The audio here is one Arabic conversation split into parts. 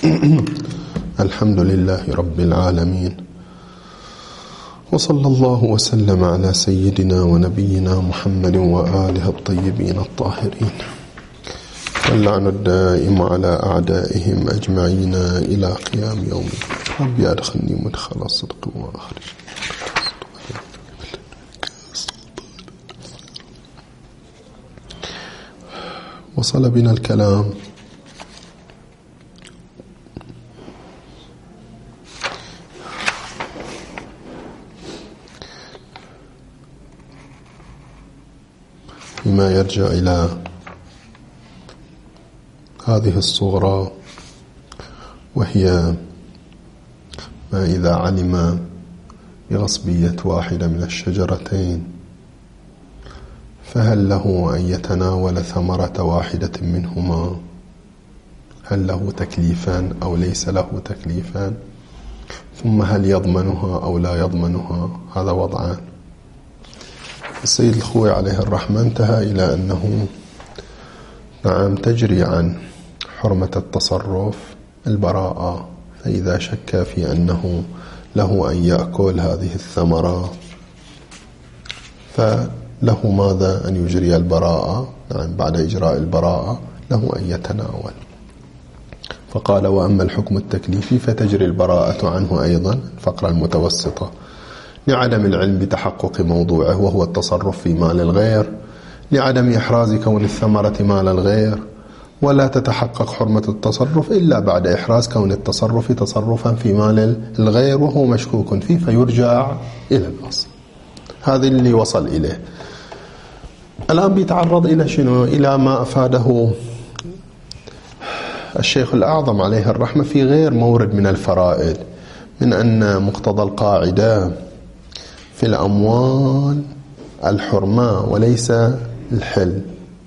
الحمد لله رب العالمين، وصلى الله وسلم على سيدنا ونبينا محمد وآله الطيبين الطاهرين، واللعن الدائم على أعدائهم أجمعين إلى قيام يوم الدين. ربي أدخلني مدخل الصدق وأخرجني. وصل بنا الكلام فيما يرجع إلى هذه الصورة، وهي ما إذا علم بغصبية واحدة من الشجرتين فهل له أن يتناول ثمرة واحدة منهما؟ هل له تكليفان أو ليس له تكليفان؟ ثم هل يضمنها أو لا يضمنها؟ هذا وضعان. السيد الخوي عليه الرحمة انتهى إلى أنه نعم تجري عن حرمة التصرف البراءة، فإذا شك في أنه له أن يأكل هذه الثمرة فله ماذا؟ أن يجري البراءة. نعم بعد إجراء البراءة له أن يتناول. فقال: وأما الحكم التكليفي فتجري البراءة عنه أيضا، الفقرة المتوسطة، لعدم العلم بتحقق موضوعه وهو التصرف في مال الغير، لعدم إحراز كون الثمرة مال الغير، ولا تتحقق حرمة التصرف إلا بعد إحراز كون التصرف تصرفا في مال الغير وهو مشكوك فيه، فيرجع إلى الأصل. هذا اللي وصل إليه. الآن بيتعرض إلى شنو؟ إلى ما أفاده الشيخ الأعظم عليه الرحمة في غير مورد من الفرائد، من أن مقتضى القاعدة في الأموال الحرمة وليس الحل.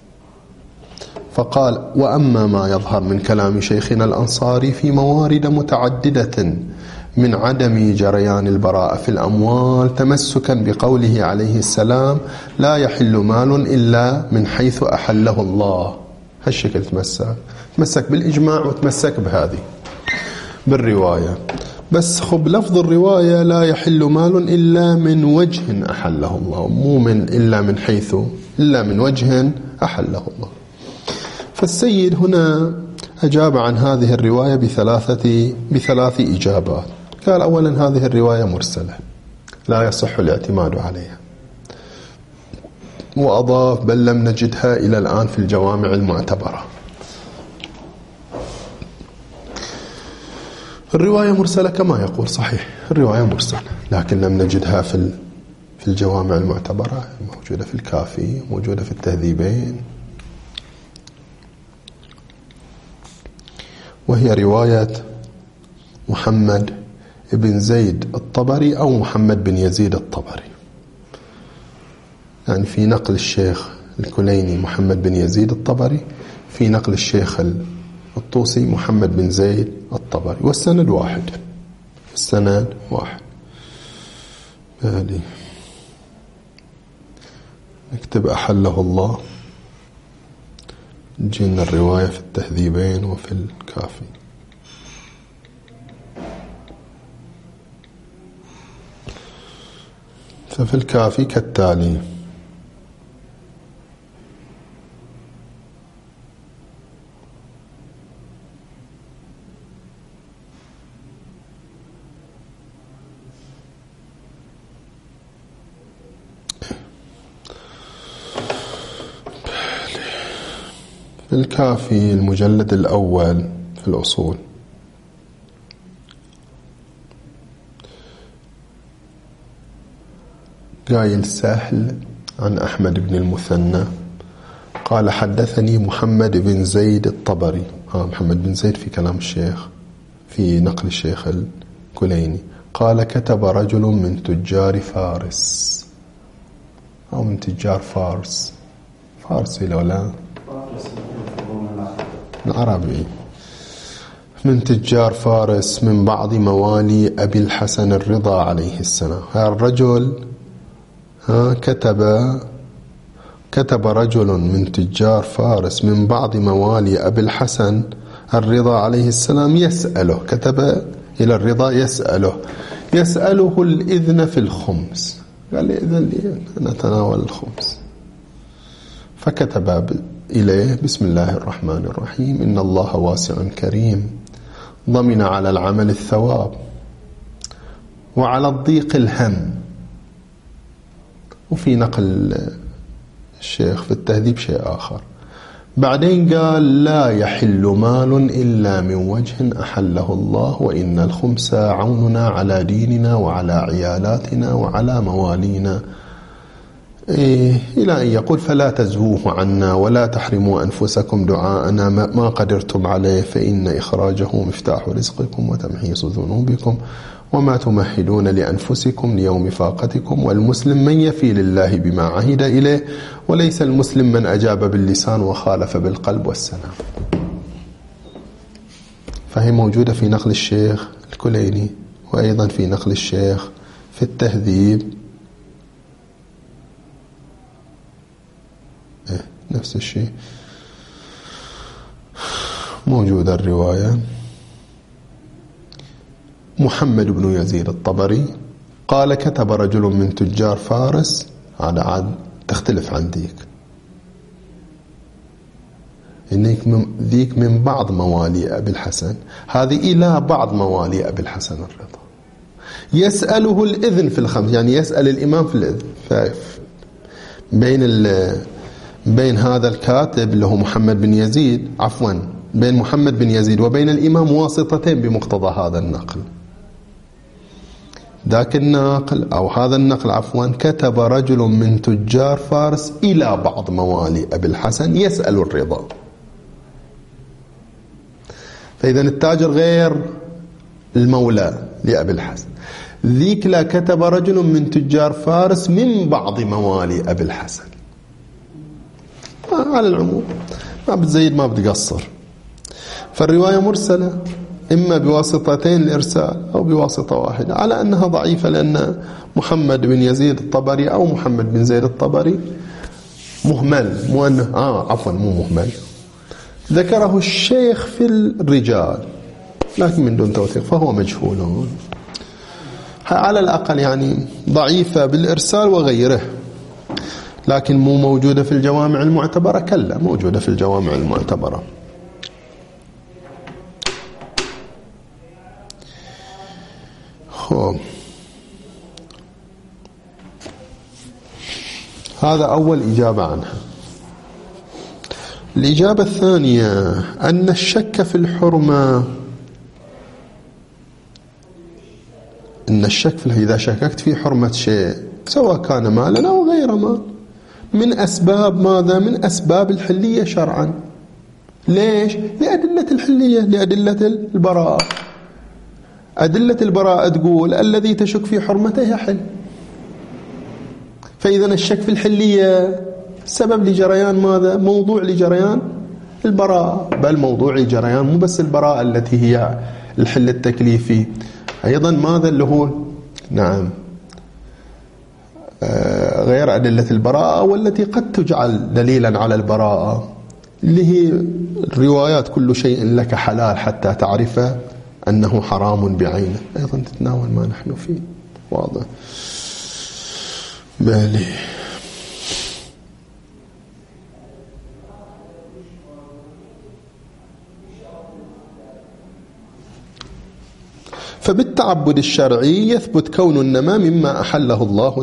فقال: وأما ما يظهر من كلام شيخنا الأنصاري في موارد متعددة من عدم جريان البراءة في الأموال، تمسكا بقوله عليه السلام: لا يحل مال إلا من حيث أحله الله. هالشكل تمسك بالإجماع وتمسك بهذه بالرواية، بس خب لفظ الرواية لا يحل مال إلا من وجه أحله الله، مو من إلا من حيث، إلا من وجه أحله الله. فالسيد هنا أجاب عن هذه الرواية بثلاث إجابات. قال: أولا هذه الرواية مرسلة لا يصح الاعتماد عليها، وأضاف: بل لم نجدها إلى الآن في الجوامع المعتبرة. الرواية مرسلة كما يقول، صحيح الرواية مرسلة، لكن لم نجدها في الجوامع المعتبرة، موجودة في الكافي، موجودة في التهذيبين، وهي رواية محمد بن زيد الطبري أو محمد بن يزيد الطبري، يعني في نقل الشيخ الكليني محمد بن يزيد الطبري، في نقل الشيخ الطوسي محمد بن زيد الطبري، والسند واحد، السند واحد. نكتب أحله الله، جينا الرواية في التهذيبين وفي الكافي. ففي الكافي كالتالي: في الكافي المجلد الأول في الأصول، قايل سهل عن أحمد بن المثنى قال: حدثني محمد بن زيد الطبري. محمد بن زيد في كلام الشيخ، في نقل الشيخ الكليني، قال: كتب رجل من تجار فارس أو من تجار فارس، فارسي لو لا العربي، من تجار فارس من بعض موالي أبي الحسن الرضا عليه السلام. هذا الرجل كتب رجل من تجار فارس من بعض موالي أبي الحسن الرضا عليه السلام يسأله، كتب إلى الرضا يسأله الإذن في الخمس، قال لي إذن لي نتناول الخمس، فكتب إليه: بسم الله الرحمن الرحيم، إن الله واسع كريم، ضمن على العمل الثواب وعلى الضيق الهم. وفي نقل الشيخ في التهذيب شيء آخر. بعدين قال: لا يحل مال إلا من وجه أحله الله، وإن الخمس عوننا على ديننا وعلى عيالاتنا وعلى موالينا، إلى أن يقول: فلا تزووه عنا ولا تحرموا أنفسكم دعاءنا ما قدرتم عليه، فإن إخراجه مفتاح رزقكم وتمحيص ذنوبكم وما تمهدون لأنفسكم ليوم فاقتكم، والمسلم من يفي لله بما عهد إليه، وليس المسلم من أجاب باللسان وخالف بالقلب والسلام. فهي موجودة في نقل الشيخ الكليني، وأيضا في نقل الشيخ في التهذيب نفس الشيء موجودة الرواية. محمد بن يزيد الطبري قال: كتب رجل من تجار فارس، على عاد تختلف عن ذيك من بعض موالي أبي الحسن، هذه إلى بعض موالي أبي الحسن الرضا، يسأله الإذن في الخمس، يعني يسأل الإمام في الإذن. بين هذا الكاتب اللي هو محمد بن يزيد، بين محمد بن يزيد وبين الإمام واسطتين بمقتضى هذا النقل. ذاك النقل أو هذا النقل كتب رجل من تجار فارس إلى بعض موالي أبي الحسن يسأل الرضا. فإذا التاجر غير المولى لأبي الحسن. ذيك لا، كتب رجل من تجار فارس من بعض موالي أبي الحسن. على العموم ما بتزيد ما بتقصر. فالرواية مرسلة، إما بواسطتين الإرسال أو بواسطة واحدة، على أنها ضعيفة، لأن محمد بن يزيد الطبري أو محمد بن زيد الطبري مهمل، مو مهمل، ذكره الشيخ في الرجال لكن من دون توثيق، فهو مجهول. على الأقل يعني ضعيفة بالإرسال وغيره، لكن مو موجودة في الجوامع المعتبرة. كلا، موجودة في الجوامع المعتبرة. هذا أول إجابة عنها. الإجابة الثانية أن الشك في الحرمة، إذا شككت في حرمة شيء سواء كان مالا أو غير مال، من أسباب ماذا؟ من أسباب الحلية شرعا. ليش؟ لأدلة الحلية، لأدلة البراءة. أدلة البراءة تقول الذي تشك في حرمته يحل. فإذا الشك في الحلية سبب لجريان ماذا؟ موضوع لجريان البراءة، بل موضوع لجريان مو بس البراءة التي هي الحل التكليفي، أيضا ماذا اللي هو غير أدلة البراءة، والتي قد تجعل دليلا على البراءة، اللي هي الروايات: كل شيء لك حلال حتى تعرف أنه حرام بعينه، أيضا تتناول ما نحن فيه. واضح؟ بالي. فبالتعبد الشرعي يثبت كون النماء مما أحله الله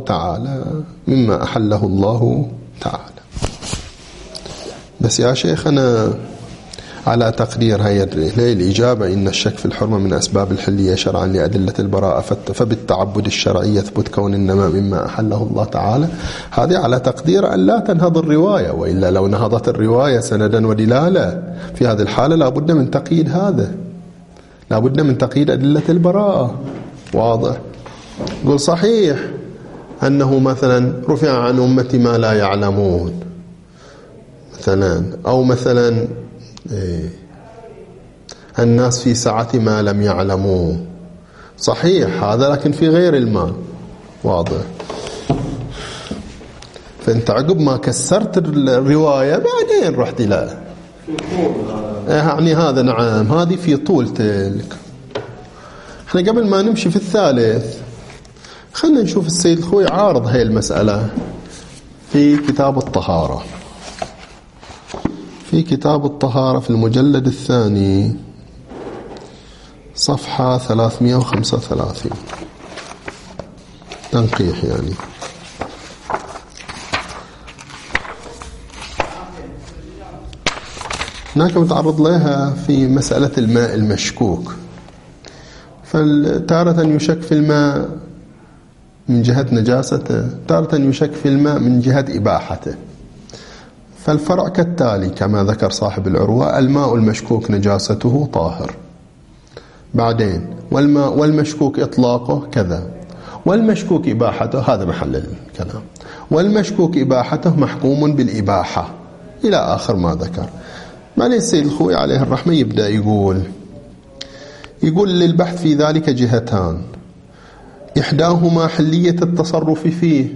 تعالى. بس يا شيخ أنا على تقدير هي الإجابة إن الشك في الحرمة من أسباب الحلية شرعا لأدلة البراءة، فبالتعبد الشرعي يثبت كون النماء مما أحله الله تعالى. هذه على تقدير أن لا تنهض الرواية، وإلا لو نهضت الرواية سندا ودلالة في هذه الحالة لابد من تقييد هذا، لابد من تقييد أدلة البراءة. واضح؟ قل صحيح أنه مثلا رفع عن أمتي ما لا يعلمون مثلا، أو مثلا الناس في سعة ما لم يعلموا، صحيح هذا، لكن في غير المال. واضح؟ فأنت عقب ما كسرت الرواية بعدين رحت إلى يعني هذا نعم، هذه في طول تلك. احنا قبل ما نمشي في الثالث خلنا نشوف السيد الخوي عارض هاي المسألة في كتاب الطهارة. في كتاب الطهارة في المجلد الثاني صفحة 335 تنقيح يعني. هناك متعرض لها في مسألة الماء المشكوك، فتارة يشك في الماء من جهة نجاسته، تارة يشك في الماء من جهة إباحته. فالفرع كالتالي كما ذكر صاحب العروة: الماء المشكوك نجاسته طاهر. بعدين والماء والمشكوك إطلاقه كذا، والمشكوك إباحته، هذا محل الكلام، والمشكوك إباحته محكوم بالإباحة إلى آخر ما ذكر. بعدين السيد الخوي عليه الرحمة يبدأ يقول للبحث في ذلك جهتان: إحداهما حلية التصرف فيه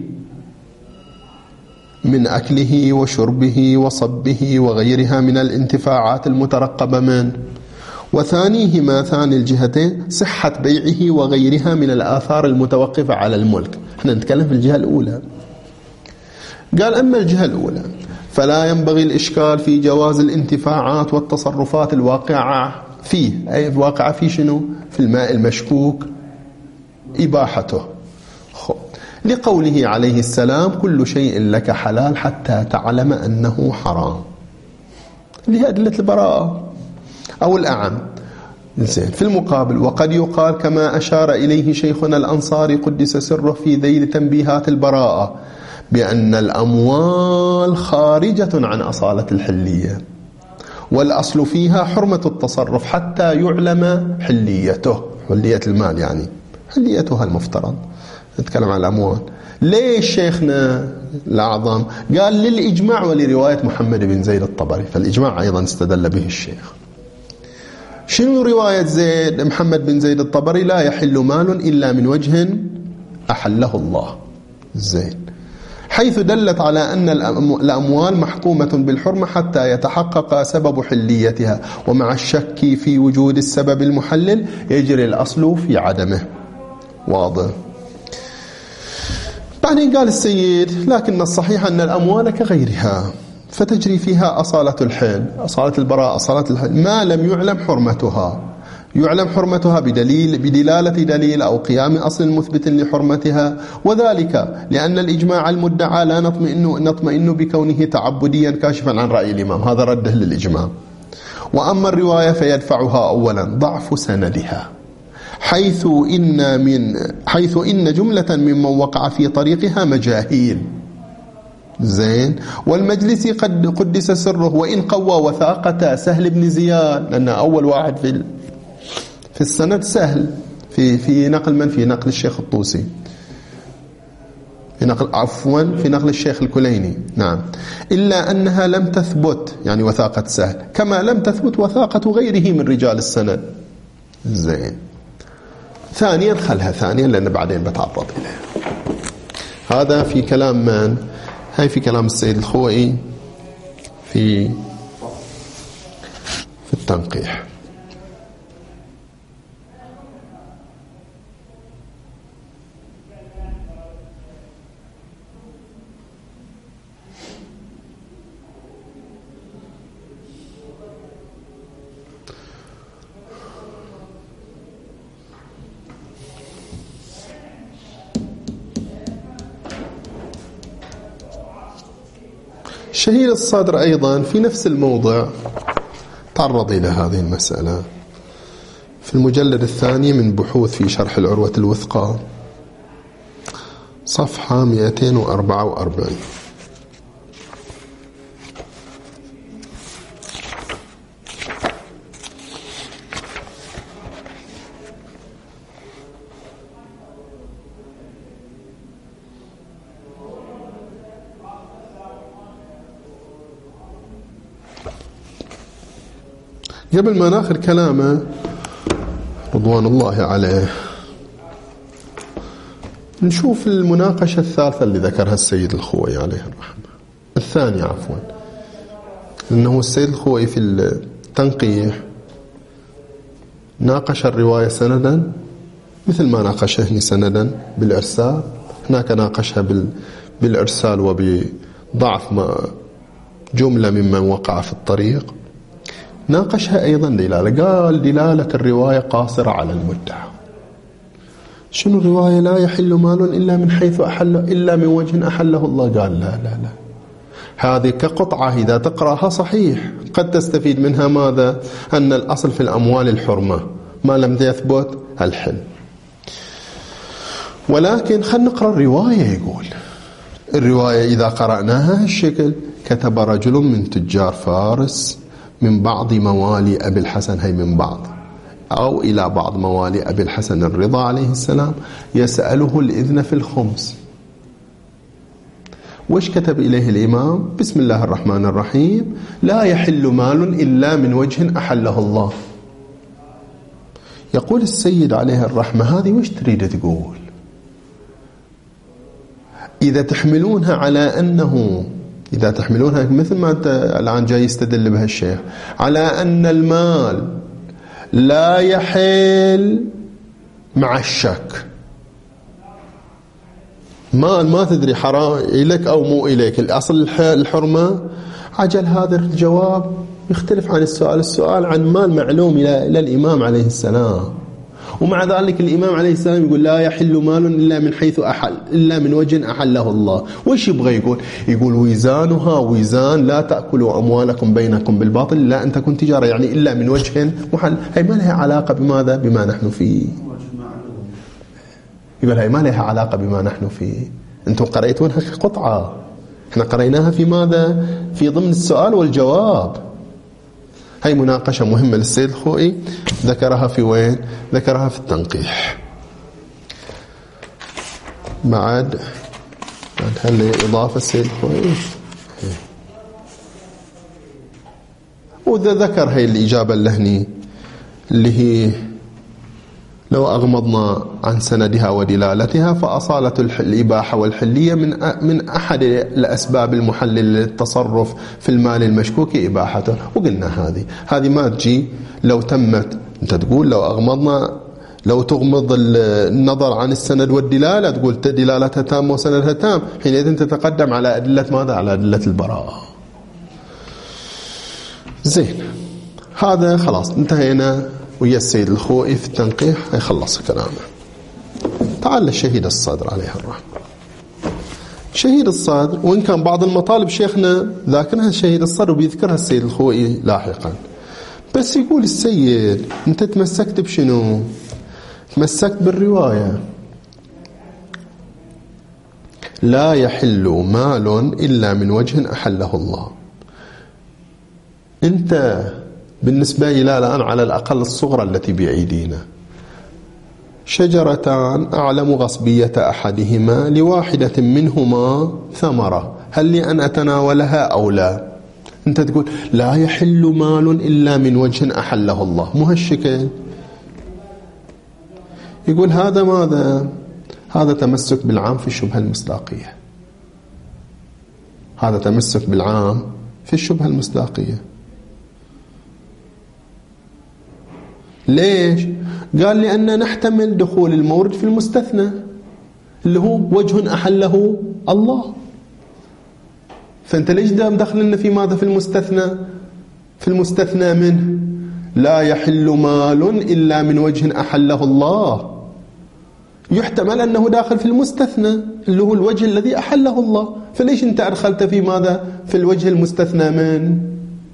من أكله وشربه وصبه وغيرها من الانتفاعات المترقبة منه، وثانيهما ثاني الجهتين صحة بيعه وغيرها من الآثار المتوقفة على الملك. احنا نتكلم في الجهة الأولى. قال: أما الجهة الأولى فلا ينبغي الإشكال في جواز الانتفاعات والتصرفات الواقعة فيه. أي الواقعة في شنو؟ في الماء المشكوك إباحته. لقوله عليه السلام: كل شيء لك حلال حتى تعلم أنه حرام. اللي هي أدلة البراءة أو الأعم. في المقابل: وقد يقال كما أشار إليه شيخنا الأنصاري قدس سره في ذيل تنبيهات البراءة بأن الأموال خارجة عن أصالة الحلية، والأصل فيها حرمة التصرف حتى يعلم حليته، حلية المال يعني حليتها المفترض. نتكلم عن الأموال. ليش شيخنا الأعظم؟ قال: للإجماع ولرواية محمد بن زيد الطبري. فالإجماع أيضا استدل به الشيخ. شنو رواية محمد بن زيد الطبري؟ لا يحل مال إلا من وجه أحله الله. زين. حيث دلت على أن الأموال محكومة بالحرمة حتى يتحقق سبب حليتها، ومع الشك في وجود السبب المحلل يجري الأصل في عدمه. واضح. بعدين قال السيد: لكن الصحيح أن الأموال كغيرها فتجري فيها أصالة الحل، أصالة البراءة، أصالة الحل، ما لم يعلم حرمتها. يعلم حرمتها بدلالة دليل أو قيام أصل مثبت لحرمتها، وذلك لأن الإجماع المدعى لا نطمئن بكونه تعبديا كاشفا عن رأي الإمام. هذا رده للإجماع. وأما الرواية فيدفعها أولا ضعف سندها، حيث إن جملة ممن وقع في طريقها مجاهيل. زين. والمجلس قد قدس سره وإن قوى وثاقة سهل بن زياد، لأن أول واحد في السند سهل في نقل من؟ في نقل الشيخ الطوسي، في نقل الشيخ الكليني. نعم. إلا أنها لم تثبت، يعني وثاقة سهل، كما لم تثبت وثاقة غيره من رجال السند. زين. ثانيا خلها ثانيا لأن بعدين بتعرض إليه. هذا في كلام من؟ هاي في كلام السيد الخوئي في التنقيح. شهير الصدر أيضا في نفس الموضع تعرض إلى هذه المسألة في المجلد الثاني من بحوث في شرح العروة الوثقى صفحة 244. قبل ما ناخذ كلامه رضوان الله عليه نشوف المناقشة الثالثة اللي ذكرها السيد الخوئي عليه الرحمة، الثانية عفوا، لأنه السيد الخوئي في التنقيح ناقش الرواية سندا مثل ما ناقشها سندا بالإرسال، هناك ناقشها بالإرسال وبضعف جملة ممن وقع في الطريق. ناقشها أيضا دلالة، قال دلالة الرواية قاصرة على المدعى. شنو الرواية؟ لا يحل مال إلا من حيث أحله، إلا من وجه أحله الله. قال لا لا لا، هذه كقطعة إذا تقرأها صحيح قد تستفيد منها ماذا؟ أن الأصل في الأموال الحرمة ما لم يثبت الحل. ولكن خلينا نقرأ الرواية. يقول الرواية إذا قرأناها هالشكل: كتب رجل من تجار فارس من بعض موالي أبي الحسن، هي من بعض أو إلى بعض موالي أبي الحسن الرضا عليه السلام، يسأله الإذن في الخمس. وش كتب إليه الإمام؟ بسم الله الرحمن الرحيم: لا يحل مال إلا من وجه أحله الله. يقول السيد عليه الرحمة: هذه وش تريد تقول؟ إذا تحملونها على أنه، إذا تحملونها مثل ما أنت الآن جاي يستدل بها الشيخ على أن المال لا يحل مع الشك، مال ما تدري حرام إليك أو مو إليك، الأصل الحرمة، عجل هذا الجواب يختلف عن السؤال. السؤال عن مال معلوم إلى الإمام عليه السلام، ومع ذلك الإمام عليه السلام يقول لا يحل مال إلا من حيث أحل، إلا من وجه أحله الله. وش يبغى يقول؟ يقول وزانها وزان لا تأكلوا أموالكم بينكم بالباطل لا أن تكون تجارة، يعني إلا من وجه محل. هي ما لها علاقة بماذا؟ بما نحن فيه. يقول هي ما لها علاقة بما نحن فيه، أنتم قرأتونها قطعة، احنا قرأناها في ماذا؟ في ضمن السؤال والجواب. هاي مناقشة مهمة للسيد الخوئي، ذكرها في وين؟ ذكرها في التنقيح. بعد هل إضافة السيد الخوئي، وذا ذكر هاي الإجابة اللهني اللي هي لو أغمضنا عن سندها ودلالتها فأصالة الإباحة والحلية من أحد الأسباب المحللة للتصرف في المال المشكوك إباحته. وقلنا هذه ما تجي لو تمت. أنت تقول لو أغمضنا، لو تغمض النظر عن السند والدلالة تقول دلالتها تامة وسندها تام، حينئذ تتقدم على أدلة ماذا؟ على أدلة البراءة. زين، هذا خلاص انتهينا ويا السيد الخوئي في التنقيح، يخلص كلامه. تعال للشهيد الصدر عليه الرحمة. شهيد الصدر، وإن كان بعض المطالب شيخنا ذاكرها شهيد الصدر وبيذكرها السيد الخوئي لاحقا، بس يقول السيد أنت تمسكت بشنو؟ تمسكت بالرواية لا يحل مال إلا من وجه أحله الله. أنت بالنسبة إلى الآن على الأقل الصغرى التي بأيدينا شجرتان أعلم غصبية أحدهما لواحدة منهما ثمرة، هل لي أن أتناولها أو لا؟ أنت تقول لا يحل مال إلا من وجه أحله الله، مو هالشكل. يقول هذا ماذا؟ هذا تمسك بالعام في الشبهة المصداقية، هذا تمسك بالعام في الشبهة المصداقية. ليش؟ قال لأن نحتمل دخول المورد في المستثنى اللي هو وجه أحله الله. فأنت ليش دام دخلنا في ماذا؟ في المستثنى، في المستثنى منه لا يحل مال إلا من وجه أحله الله، يحتمل أنه داخل في المستثنى اللي هو الوجه الذي أحله الله. فليش أنت أدخلت في ماذا؟ في الوجه المستثنى من؟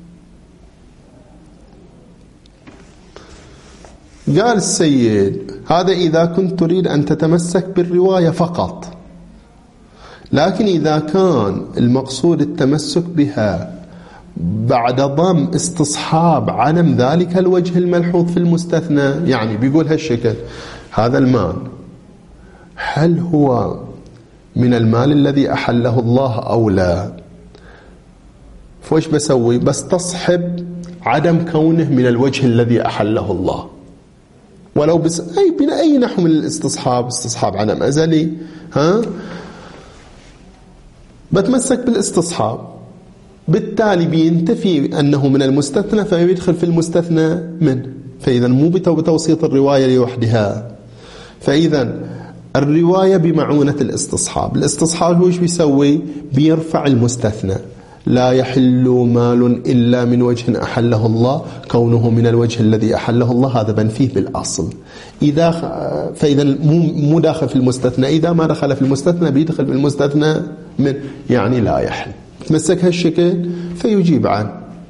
قال السيد هذا إذا كنت تريد أن تتمسك بالرواية فقط، لكن إذا كان المقصود التمسك بها بعد ضم استصحاب عدم ذلك الوجه الملحوظ في المستثنى، يعني بيقول هالشكل: هذا المال هل هو من المال الذي أحله الله أو لا؟ فوش بسوي؟ بستصحب عدم كونه من الوجه الذي أحله الله، ولو بس أي نحو من الاستصحاب، استصحاب عدم أزلي، بتمسك بالاستصحاب. بالتالي بينتفي أنه من المستثنى فيدخل في المستثنى منه. فإذا مو بتوسيط الرواية لوحدها. فإذا الرواية بمعونة الاستصحاب. الاستصحاب وش بيسوي؟ بيرفع المستثنى. لا يحل مال إلا من وجه أحله الله، كونه من الوجه الذي أحله الله هذا بنفيه بالأصل. فإذا مو داخل في المستثنى. إذا ما دخل في المستثنى بيدخل في المستثنى من، يعني لا يحل. تمسك هالشكل فيجيب عنه.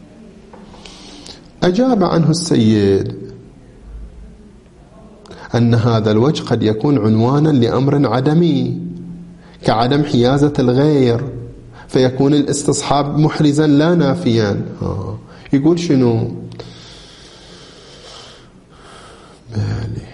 أجاب عنه السيد أن هذا الوجه قد يكون عنوانا لأمر عدمي كعدم حيازة الغير، فيكون الاستصحاب محرزا لا نافيا. يقول شنو؟ بالي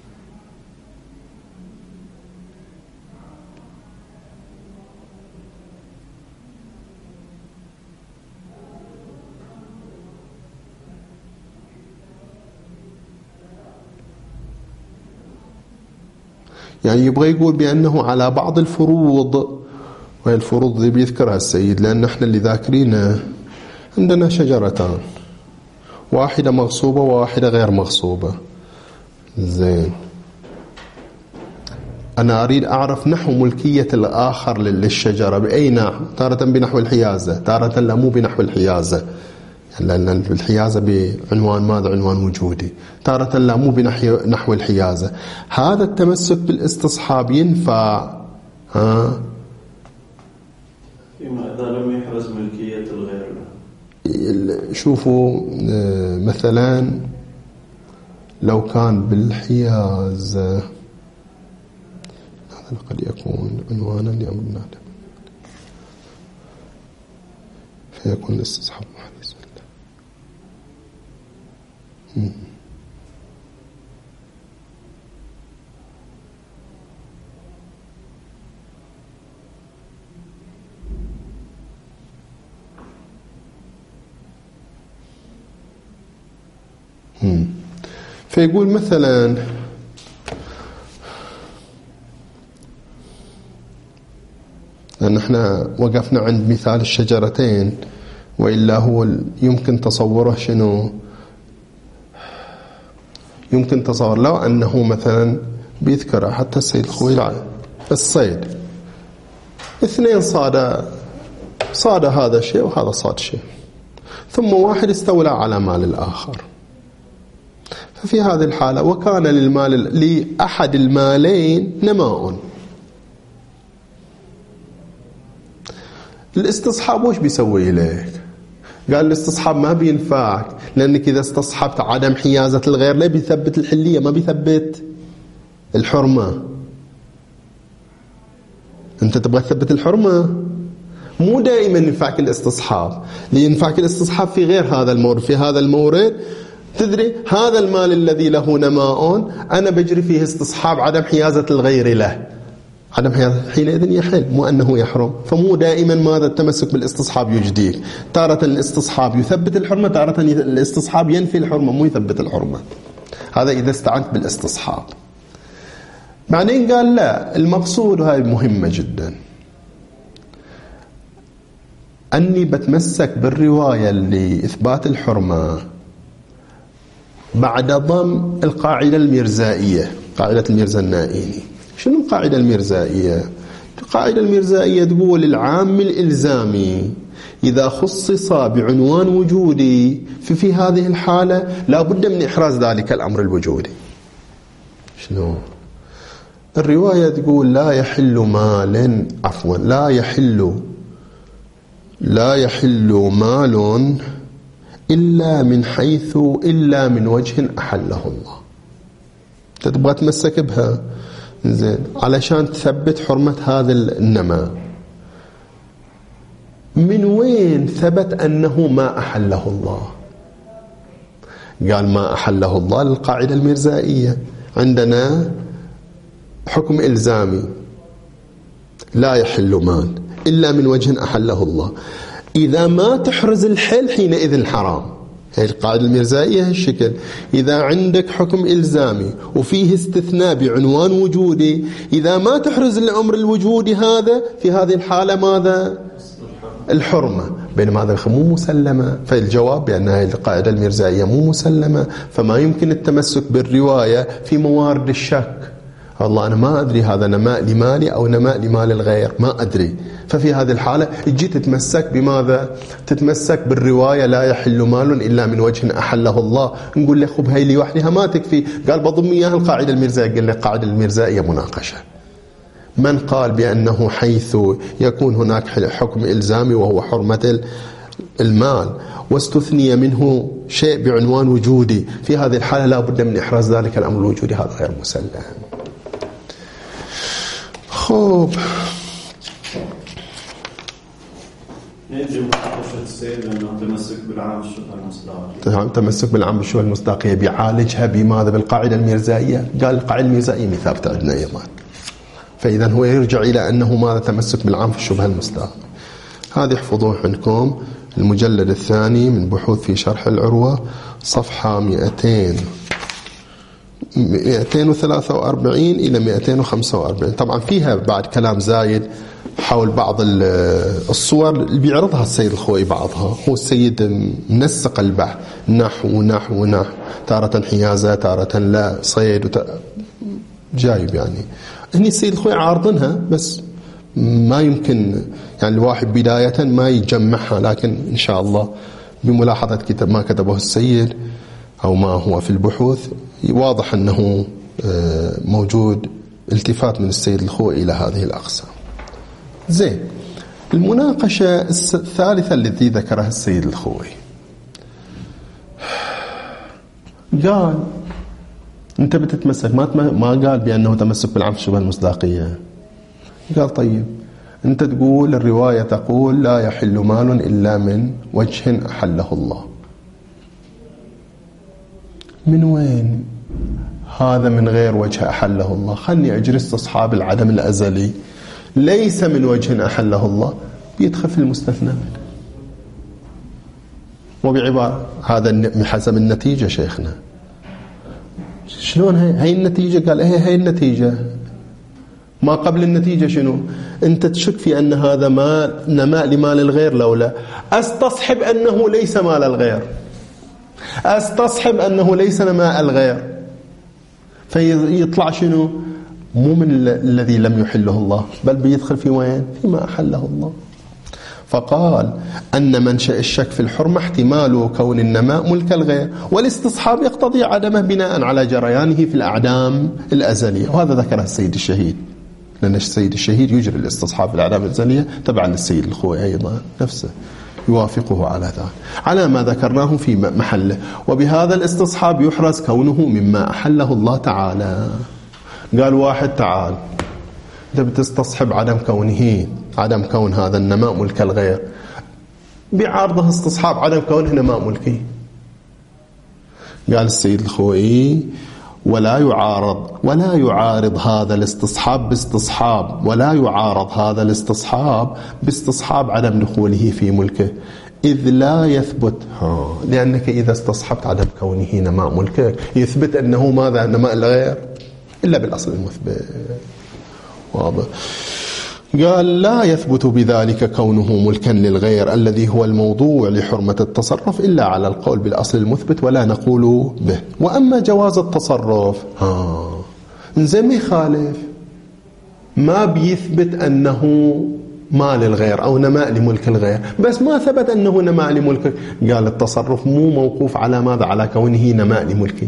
يعني يبغى يقول بأنه على بعض الفروض، وهي الفروض ذي بيذكرها السيد، لأن احنا اللي ذاكرينه عندنا شجرتان، واحدة مغصوبة وواحدة غير مغصوبة. زين، أنا أريد أعرف نحو ملكية الآخر للشجرة بأي نحو. تارة بنحو الحيازة، تارة لا مو بنحو الحيازة، لأن الحيازة بعنوان ماذا؟ عنوان وجودي. تارة لا مو بنحو الحيازة. هذا التمسك بالاستصحاب ينفع فيما إذا لم يحرز ملكية الغير. شوفوا مثلا لو كان بالحيازة هذا قد يكون عنوانا لأمر نادم فيكون الاستصحاب محرز. فيقول مثلا لأن احنا وقفنا عند مثال الشجرتين، وإلا هو يمكن تصوره شنو؟ يمكن تصور لو أنه مثلا بيذكر حتى السيد الخويلعي الصيد، اثنين صاد هذا شيء وهذا صاد شيء، ثم واحد استولى على مال الآخر. ففي هذه الحالة وكان لأحد المالين نماء، الاستصحاب وش بيسوي لك؟ قال الاستصحاب ما بينفعك، لأنك إذا استصحبت عدم حيازة الغير لا بيثبت الحلية، ما بيثبت الحرمة. أنت تبغى تثبت الحرمة، مو دائما ينفعك الاستصحاب. لينفعك الاستصحاب في غير هذا المورد. في هذا المورد تدري هذا المال الذي له نماء أنا بجري فيه استصحاب عدم حيازة الغير له، عدم حيازة حينئذ يحل، مو أنه يحرم. فمو دائما ماذا التمسك بالاستصحاب يجديك. تارة الاستصحاب يثبت الحرمة، تارة الاستصحاب ينفي الحرمة مو يثبت الحرمة. هذا إذا استعنت بالاستصحاب. بعدين قال لا، المقصود هاي مهمة جدا، أني بتمسك بالرواية لإثبات الحرمة بعد ضم القاعدة الميرزائية، قاعدة الميرزا النائيني. شنو القاعدة الميرزائية؟ القاعدة الميرزائية تقول العام الإلزامي إذا خصص بعنوان وجودي في هذه الحالة لا بد من إحراز ذلك الأمر الوجودي. شنو؟ الرواية تقول لا يحل مال، عفوا لا يحل مال إلا من وجه أحله الله. تبغى تمسك بها زين علشان تثبت حرمة هذا النماء. من وين ثبت أنه ما أحله الله؟ قال ما أحله الله للقاعدة الميرزائية. عندنا حكم إلزامي لا يحل مال إلا من وجه أحله الله، إذا ما تحرز الحل حينئذ حرام. هي القاعدة الميرزائية هالشكل. إذا عندك حكم إلزامي وفيه استثناء بعنوان وجودي، إذا ما تحرز الأمر الوجودي هذا في هذه الحالة ماذا؟ الحرمة. بينما هذا مو مسلمة. فالجواب بأن هذه القاعدة المرزائية مو مسلمة، فما يمكن التمسك بالرواية في موارد الشك. والله أنا ما أدري هذا نماء لمالي أو نماء لمال الغير، ما أدري. ففي هذه الحالة تجي تتمسك بماذا؟ تتمسك بالرواية لا يحل مال إلا من وجه أحله الله. نقول له خب هاي لوحدها ما تكفي. قال بضم إياها القاعدة المرزائية. قال لي القاعدة المرزائية مناقشة. من قال بأنه حيث يكون هناك حكم إلزامي وهو حرمة المال واستثني منه شيء بعنوان وجودي، في هذه الحالة لا بد من إحراز ذلك الأمر الوجودي، هذا غير مسلم. خوب يجب مناقشة السيد لأنه تمسك بالعام بالشبهة المصداقية. تمسك بالعام بالشبهة المصداقية بيعالجها بماذا؟ بالقاعدة المرزائية. قال القاعدة المرزائية ثابتة عندنا أيضا. فإذا هو يرجع إلى أنه ماذا؟ تمسك بالعام في الشبهة المصداقية. هذه احفظوه عندكم، المجلد الثاني من بحوث في شرح العروة، صفحة 243 إلى 245. طبعا فيها بعد كلام زايد حول بعض الصور اللي بيعرضها السيد الخوئي بعضها. هو السيد منسق البحث نحو تارة حيازة تارة لا صيد جايب يعني. هني السيد الخوئي عارضنها بس ما يمكن يعني الواحد بداية ما يجمعها، لكن إن شاء الله بملاحظة كتاب ما كتبه السيد أو ما هو في البحوث واضح أنه موجود التفات من السيد الخوئي إلى هذه الأقسام. زين، المناقشة الثالثة التي ذكرها السيد الخوئي، قال أنت بتتمسك ما قال بأنه تمسك بالعام في الشبهة المصداقية. قال طيب أنت تقول الرواية تقول لا يحل مال إلا من وجه أحله الله. من وين هذا من غير وجه أحله الله؟ خلني أجري استصحاب العدم الأزلي. ليس من وجه أحله الله بيدخل في المستثنى منه. وبعبارة هذا حسب النتيجة شيخنا. شلون هي النتيجة؟ قال هي النتيجة. ما قبل النتيجة شنو؟ أنت تشك في أن هذا نماء لمال الغير لولا أستصحب أنه ليس مال الغير، أستصحب أنه ليس نماء الغير، فيطلع شنو؟ مو من الذي لم يحله الله، بل بيدخل في وين؟ فيما أحله الله. فقال أن منشأ الشك في الحرمة احتمال كون النماء ملك الغير، والاستصحاب يقتضي عدمه بناء على جريانه في الأعدام الأزلية. وهذا ذكره السيد الشهيد، لأن السيد الشهيد يجري الاستصحاب في الأعدام الأزلية تبعا للسيد الخوئي أيضا نفسه يوافقه على ذلك، على ما ذكرناه في محله. وبهذا الاستصحاب يحرز كونه مما أحله الله تعالى. قال واحد تعال أنت بتستصحب عدم كون هذا النماء ملك الغير، بعرضه استصحاب عدم كونه نماء ملكي. قال السيد الخوئي ولا يعارض هذا الاستصحاب باستصحاب عدم دخوله في ملكه، إذ لا يثبت. لأنك إذا استصحبت عدم كونه نماء ملكك يثبت أنه ماذا؟ نماء الغير إلا بالأصل المثبت. واضح؟ قال لا يثبت بذلك كونه ملكا للغير الذي هو الموضوع لحرمة التصرف إلا على القول بالأصل المثبت ولا نقول به. وأما جواز التصرف زي ما يخالف، ما بيثبت أنه مال الغير أو نماء لملك الغير، بس ما ثبت أنه نماء لملك. قال التصرف مو موقوف على ماذا؟ على كونه نماء لملكي.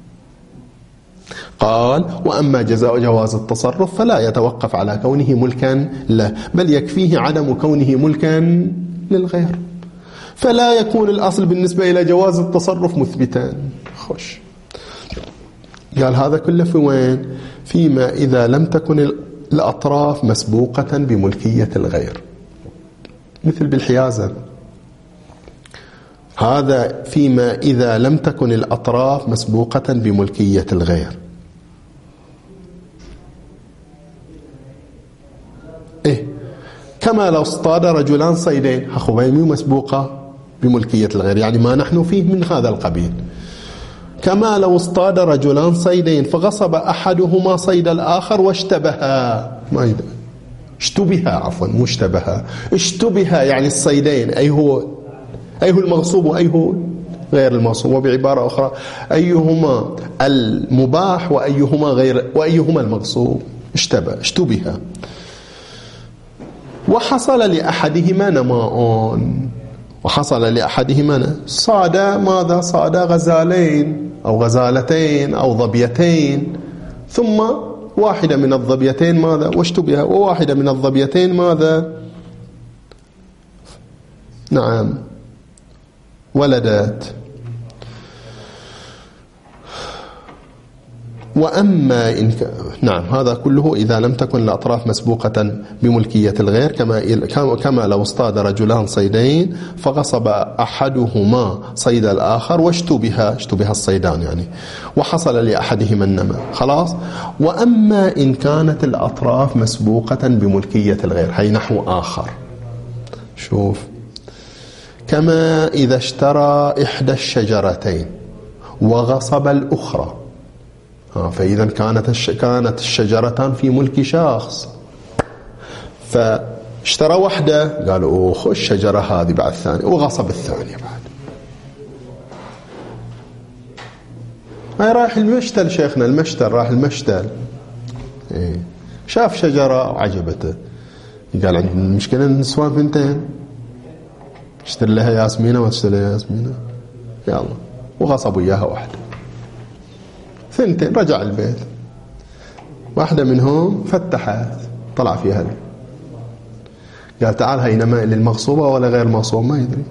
قال وأما جواز التصرف فلا يتوقف على كونه ملكا له، بل يكفيه عدم كونه ملكا للغير، فلا يكون الأصل بالنسبة إلى جواز التصرف مثبتا. خوش. قال هذا كله في وين؟ فيما إذا لم تكن الأطراف مسبوقة بملكية الغير، مثل بالحيازة. هذا فيما إذا لم تكن الأطراف مسبوقة بملكية الغير. كما لو اصطاد رجلان صيدين، أخوين مسبوقة بملكية الغير، يعني ما نحن فيه من هذا القبيل. كما لو اصطاد رجلان صيدين فغصب أحدهما صيد الآخر واشتبها، ما يدري اشتبه، عفوا مو اشتبه، اشتبه يعني الصيدين، أي هو المغصوب وأي هو غير المغصوب، وبعبارة أخرى أيهما المباح وأيهما المغصوب، اشتبه. وحصل لأحدهما نماء، صاد ماذا؟ صاد غزالين أو غزالتين أو ظبيتين، ثم واحدة من الظبيتين ماذا؟ واشتبه، وواحدة من الظبيتين ماذا؟ نعم ولدت. وأما إن نعم، هذا كله إذا لم تكن الأطراف مسبوقة بملكية الغير، كما لو اصطاد رجلان صيدين فغصب أحدهما صيد الآخر واشتبه الصيدان يعني، وحصل لأحدهما النماء، خلاص. وأما إن كانت الأطراف مسبوقة بملكية الغير، هي نحو آخر، شوف، كما إذا اشترى إحدى الشجرتين وغصب الأخرى، فإذا كانت الشجرتان في ملك شخص، فاشترى واحدة قالوا أوه الشجرة هذه بعد الثانية، وغصب الثانية بعد. هاي رايح المشتل شيخنا، راح المشتل، شاف شجرة وعجبته، قال عندي المشكلة النسوان بنتين، اشتري لها ياسمينة ما تشتري لها ياسمينة، يلا، وغصبوا إياها واحدة. ثنتين رجع البيت، واحدة منهم فتحت طلع فيها لي. قال تعال هاي نماء للمغصوبة ولا غير مغصوبة ما يدري.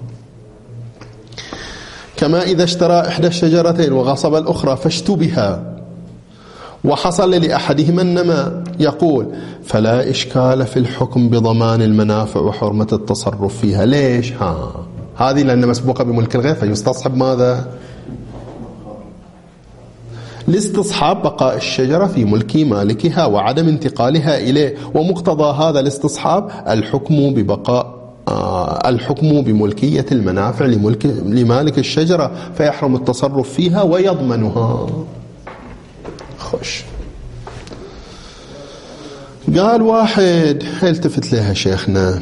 كما إذا اشترى إحدى الشجرتين وغصب الأخرى فاشتبها وحصل لأحدهما النماء، يقول فلا إشكال في الحكم بضمان المنافع وحرمة التصرف فيها. ليش؟ هذه لأنها مسبوقة بملك الغير، فيستصحب ماذا؟ لاستصحاب بقاء الشجرة في ملك مالكها وعدم انتقالها إليه، ومقتضى هذا الاستصحاب الحكم بملكية المنافع لمالك الشجرة، فيحرم التصرف فيها ويضمنها. خوش. قال واحد، التفت لها شيخنا،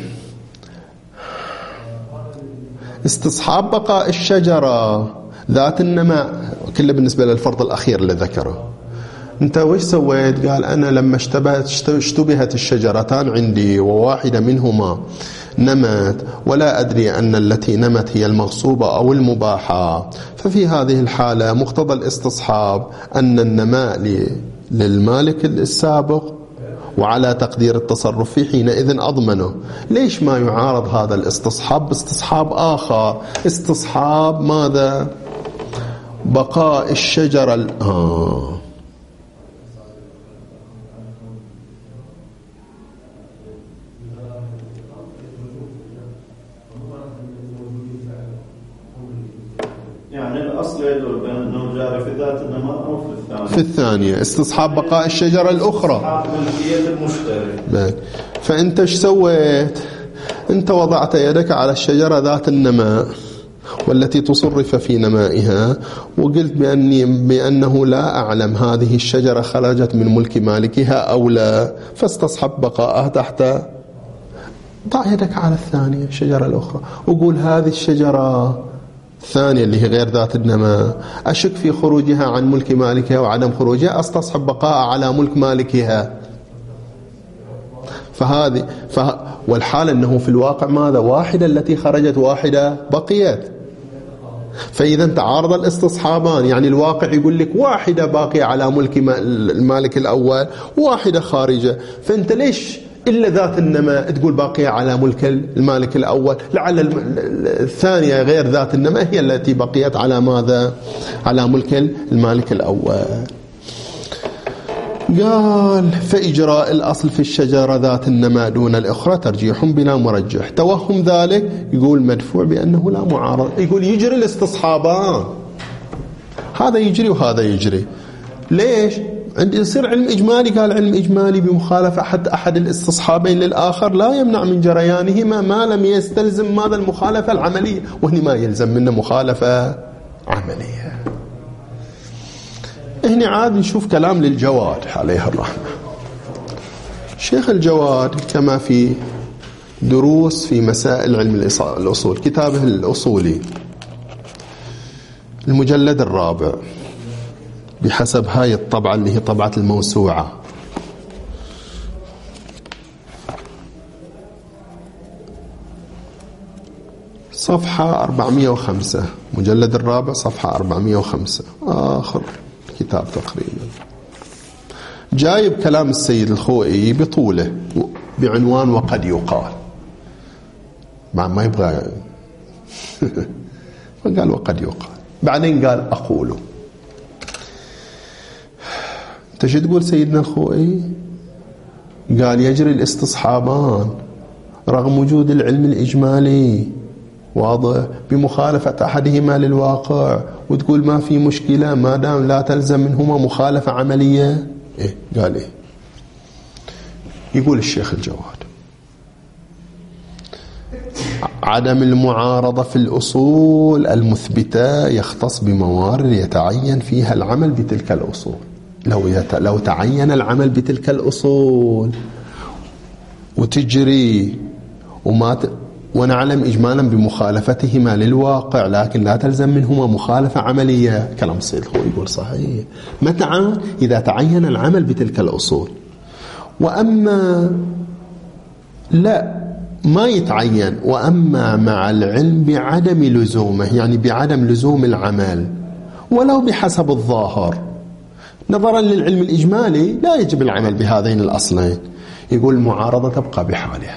استصحاب بقاء الشجرة ذات النماء كله بالنسبة للفرض الأخير اللي ذكره. أنت وش سويت؟ قال أنا لما اشتبهت الشجرتان عندي وواحدة منهما نمت ولا أدري أن التي نمت هي المغصوبة أو المباحة، ففي هذه الحالة مقتضى الاستصحاب أن النماء للمالك السابق وعلى تقدير التصرف فيه، حينئذ أضمنه. ليش ما يعارض هذا الاستصحاب باستصحاب آخر؟ استصحاب ماذا؟ بقاء الشجرة يعني الأصل يدل بأنه جاري في ذات النماء أو في الثانية استصحاب بقاء الشجرة الأخرى، استصحاب ملكية المشتري. فأنت ايش سويت؟ أنت وضعت يدك على الشجرة ذات النماء والتي تصرف في نمائها، وقلت بأنه لا أعلم هذه الشجرة خرجت من ملك مالكها أو لا، فاستصحب بقاءها تحت. ضع يدك على الثانية الشجرة الأخرى وقول هذه الشجرة الثانية اللي هي غير ذات النماء أشك في خروجها عن ملك مالكها وعدم خروجها، استصحب بقاء على ملك مالكها. والحال أنه في الواقع ماذا؟ واحدة التي خرجت واحدة بقيت، فإذا تعارض الاستصحابان، يعني الواقع يقول لك واحدة باقية على ملك المالك الأول وواحدة خارجة، فأنت ليش إلا ذات النماء تقول باقية على ملك المالك الأول؟ لعل الثانية غير ذات النماء هي التي بقيت على ماذا؟ على ملك المالك الأول. قال فإجراء الأصل في الشجرة ذات النماء دون الأخرى ترجيح بلا مرجح. توهم ذلك يقول مدفوع بأنه لا معارض، يقول يجري الاستصحابان، هذا يجري وهذا يجري. ليش؟ عندي يصير علم إجمالي. قال علم إجمالي بمخالفة أحد الاستصحابين للآخر لا يمنع من جريانهما ما لم يستلزم ماذا؟ المخالفة العملية، وهنا ما يلزم منه مخالفة عملية. هنا عاد نشوف كلام للجواد عليه الرحمة. شيخ الجواد كما في دروس في مسائل علم الأصول، كتابه الأصولي المجلد الرابع بحسب هاي الطبعة اللي هي طبعة الموسوعة، صفحة 405، مجلد الرابع صفحة 405 آخر كتاب تقريبا، جايب كلام السيد الخوئي بطوله بعنوان وقد يقال، ما يبغى فقال وقد يقال، بعدين قال أقوله. انت شو تقول سيدنا الخوئي؟ قال يجري الاستصحابان رغم وجود العلم الإجمالي واضح بمخالفة أحدهما للواقع، وتقول ما في مشكلة ما دام لا تلزم منهما مخالفة عملية. إيه قال إيه؟ يقول الشيخ الجواد عدم المعارضة في الأصول المثبتة يختص بموارد يتعين فيها العمل بتلك الأصول. لو تعين العمل بتلك الأصول وتجري ونعلم إجمالا بمخالفتهما للواقع لكن لا تلزم منهما مخالفة عملية، كلام السيد هو يقول صحيح متى؟ إذا تعين العمل بتلك الأصول. وأما لا ما يتعين، وأما مع العلم بعدم لزومه، يعني بعدم لزوم العمل ولو بحسب الظاهر نظرا للعلم الإجمالي لا يجب العمل بهذين الأصلين، يقول المعارضة تبقى بحالها.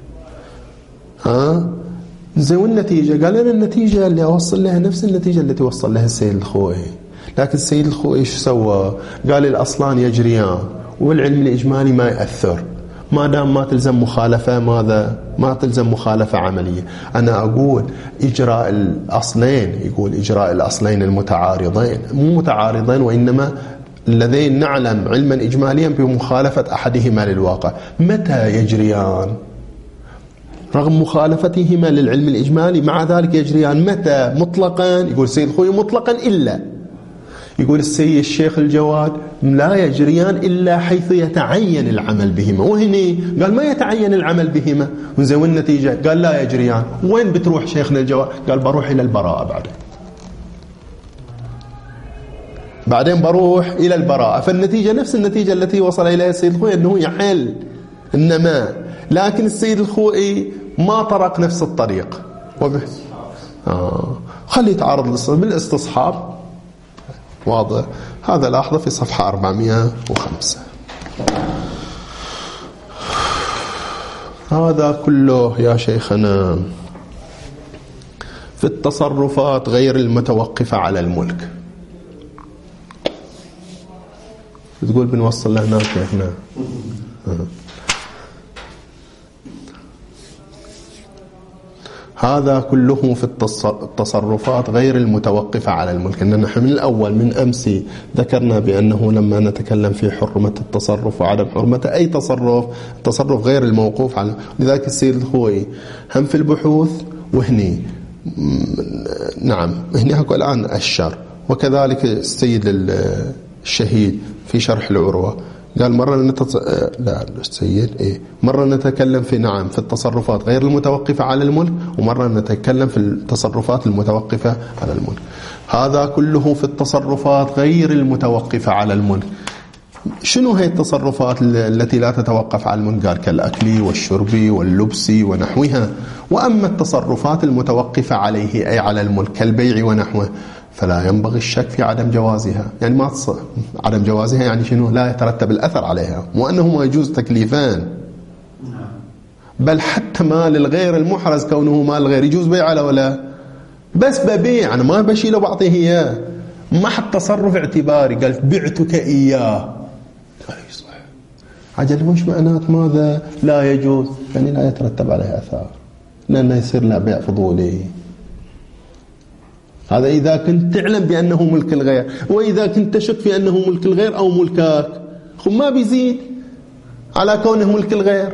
زي والنتيجة قال لنا النتيجة اللي أوصل لها نفس النتيجة التي وصل لها السيد الخوئي، لكن السيد الخوئي ايش سوى؟ قال الأصلان يجريان والعلم الإجمالي ما يأثر ما دام ما تلزم مخالفة ما تلزم مخالفة عملية. أنا أقول إجراء الأصلين، يقول إجراء الأصلين المتعارضين، مو متعارضين وإنما الذين نعلم علما إجماليا بمخالفة أحدهما للواقع، متى يجريان؟ رغم مخالفتهما للعلم الإجمالي مع ذلك يجريان، متى؟ مطلقا. يقول السيد الخوئي مطلقا إلا، يقول السيد الشيخ الجواد لا يجريان إلا حيث يتعين العمل بهما، وهني قال ما يتعين العمل بهما، وزي النتيجة قال لا يجريان. وين بتروح شيخنا الجواد؟ قال بروح إلى البراءة، بعدين بروح إلى البراءة، فالنتيجة نفس النتيجة التي وصل إليها السيد الخوئي أنه يحل إنما، لكن السيد الخوئي ما طرق نفس الطريق خلي يتعارض بالاستصحاب واضح. هذا لاحظه في صفحة 405. هذا كله يا شيخنا في التصرفات غير المتوقفة على الملك. تقول بنوصل لهناك هنا هذا كله في التصرفات غير المتوقفة على الملك. إننا نحن من الأول من أمس ذكرنا بأنه لما نتكلم في حرمة التصرف وعدم حرمة أي تصرف غير الموقوف على، لذلك السيد الخوئي هم في البحوث وهني نعم هني حكوا الآن الشر، وكذلك السيد الشهيد في شرح العروة قال مرة لا السيد مرة نتكلم في في التصرفات غير المتوقفة على الملك، ومرة نتكلم في التصرفات المتوقفة على الملك. هذا كله في التصرفات غير المتوقفة على الملك. شنو هي التصرفات التي لا تتوقف على الملك؟ قال كالأكل والشرب واللبس ونحوها. وأما التصرفات المتوقفة عليه أي على الملك كالبيع ونحوه فلا ينبغي الشك في عدم جوازها. يعني ما عدم جوازها يعني شنو؟ لا يترتب الأثر عليها، وأنه ما يجوز تكليفان، بل حتى مال الغير المحرز كونه مال الغير يجوز بيع على ولا بس ببيع، أنا ما بشيله بعطيه إياه، ما حد تصرف اعتباري. قال بعتك إياه صح عجل، وش معنات ماذا لا يجوز؟ يعني لا يترتب عليه أثار، لأنه يصير له بيع فضولي. هذا إذا كنت تعلم بأنه ملك الغير، وإذا كنت تشك في أنه ملك الغير أو ملكك ما بيزيد على كونه ملك الغير.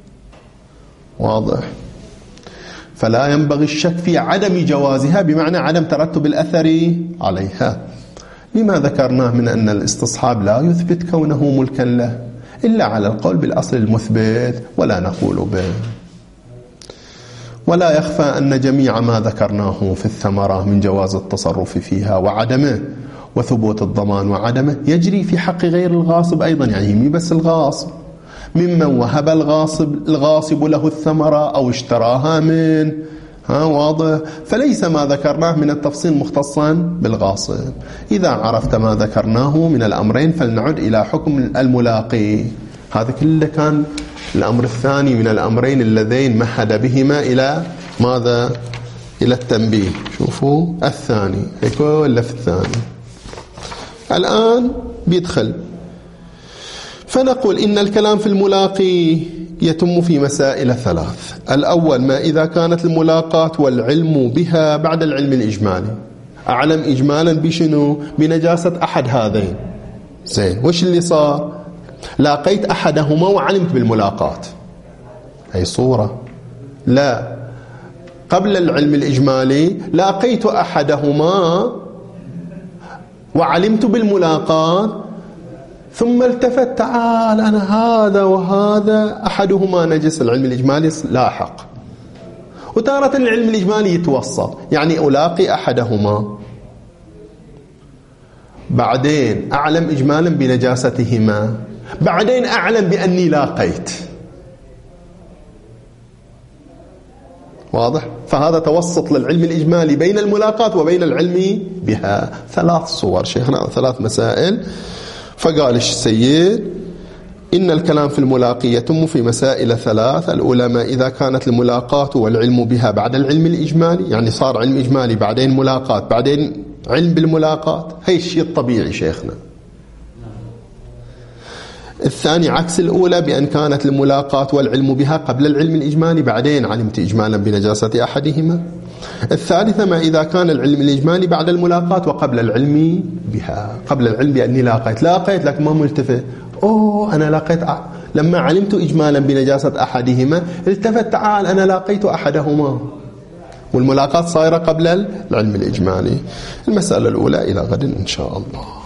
واضح؟ فلا ينبغي الشك في عدم جوازها بمعنى عدم ترتب الأثر عليها، لما ذكرناه من أن الاستصحاب لا يثبت كونه ملكا له، إلا على القول بالأصل المثبت ولا نقول به. ولا يخفى أن جميع ما ذكرناه في الثمرة من جواز التصرف فيها وعدمه وثبوت الضمان وعدمه يجري في حق غير الغاصب أيضا، يعني مي بس الغاصب، ممن وهب الغاصب له الثمرة أو اشتراها من واضح. فليس ما ذكرناه من التفصيل مختصا بالغاصب. إذا عرفت ما ذكرناه من الأمرين فلنعد إلى حكم الملاقي. هذا كله كان الأمر الثاني من الأمرين اللذين مهد بهما إلى ماذا؟ إلى التنبيه. شوفوا الثاني كله في الثاني. الآن بيدخل فنقول إن الكلام في الملاقي يتم في مسائل ثلاث. الأول ما إذا كانت الملاقاة والعلم بها بعد العلم الإجمالي. أعلم إجمالا بشنو؟ بنجاسة أحد هذين. زين، وش اللي صار؟ لاقيت أحدهما وعلمت بالملاقاة، هي صورة. لا، قبل العلم الإجمالي لاقيت أحدهما وعلمت بالملاقاة، ثم التفت تعال أنا هذا وهذا أحدهما نجس، العلم الإجمالي لاحق. وتارة العلم الإجمالي يتوسط، يعني ألاقي أحدهما بعدين أعلم إجمالا بنجاستهما، بعدين أعلم بأني لاقيت. واضح؟ فهذا توسط للعلم الإجمالي بين الملاقات وبين العلم بها. ثلاث صور شيخنا، ثلاث مسائل. فقال السيد إن الكلام في الملاقي يتم في مسائل ثلاث. الأولى ما إذا كانت الملاقات والعلم بها بعد العلم الإجمالي، يعني صار علم إجمالي بعدين ملاقات بعدين علم بالملاقات، هي الشيء الطبيعي شيخنا. الثاني عكس الأولى، بأن كانت الملاقاة والعلم بها قبل العلم الإجمالي بعدين علمت إجمالا بنجاسة أحدهما. الثالثة ما إذا كان العلم الإجمالي بعد الملاقاة وقبل العلم بها، قبل العلم بأني لاقيت لكن ما ملتفت، أنا لاقيت لما علمت إجمالا بنجاسة أحدهما التفت تعال أنا لاقيت أحدهما، والملاقاة صايرة قبل العلم الإجمالي. المسألة الأولى إلى غد إن شاء الله.